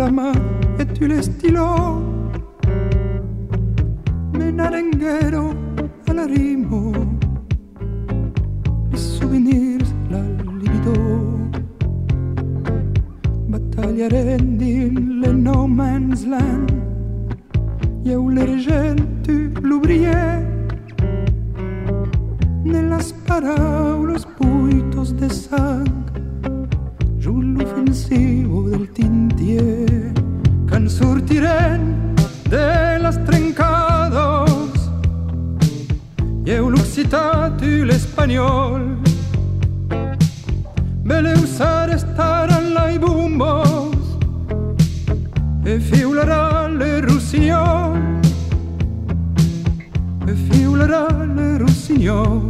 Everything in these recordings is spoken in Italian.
la main et tu les stylos. Menarenguero all'arrivo, i souvenirs, la libido. Battaglia rendi le no man's land. Eu le regel, tu l'oubliais. Nelles paraules buitos de sang, giù l'offensivo del tintier. Can sortiren de las trencados, eu l'occità, tu l'espagnol. Belle usar estaran lai bumbos e fiulerà le russignol, e fiulerà le russignol.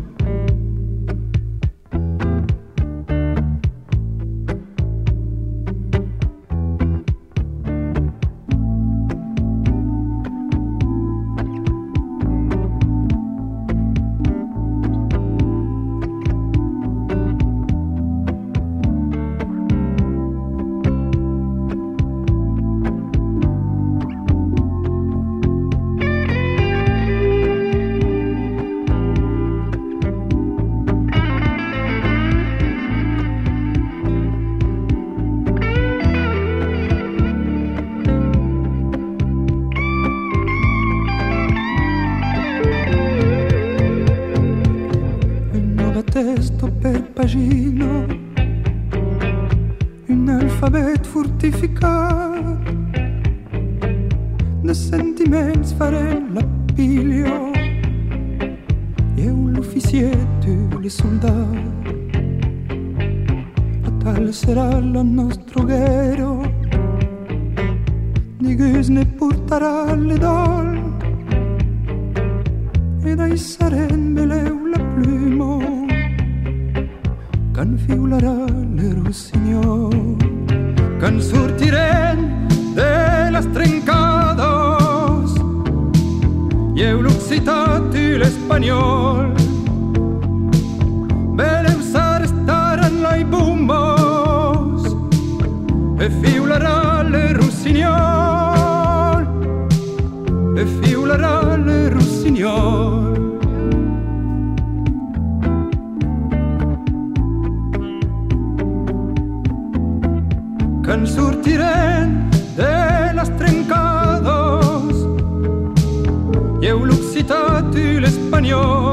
Testo per pagino, un alfabet fortificat de sentiments farem la pilio, eu l'officier, tu le soldat. A tal sarà la nostro guerro, Digus ne portarà le dol, ed ai sarem beleu la plumo. Can fiularà le russignol, can sortiren de las trencados, y eu l'occità, tu l'espagnol. Belle usar estaran lai bumbos, e fiularà le russignol, e fiularà le russignol. Can sortiren de las trencados, y eu l'occità, tu l'espagnol.